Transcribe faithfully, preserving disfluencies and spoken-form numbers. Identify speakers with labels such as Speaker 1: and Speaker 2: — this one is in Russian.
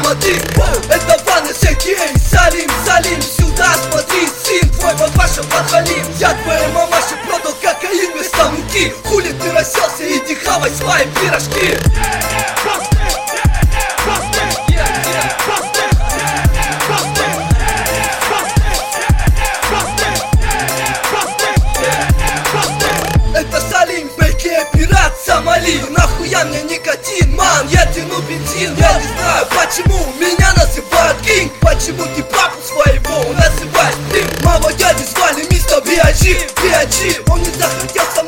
Speaker 1: смотри, это Ваня Сергей, Салим, Салим, сюда смотри, сын твой папаша подвалим. Я твоя мамаша продал кокаин вместо муки. Хули ты расселся, иди хавай свои пирожки. Это Салим, бэке, пират Сомали. Нахуя мне никотин, ман, я тяну бензин. Я не знаю, почему меня называют Кинг. Почему ты папу своего называешь Дим? Мама, дяди звали мистер Би Ай Джи, Би Ай Джи. Он не захотел